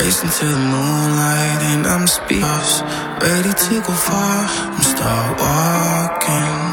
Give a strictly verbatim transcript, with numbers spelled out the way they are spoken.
racing to the moonlight and I'm speechless, ready to go far and start walking.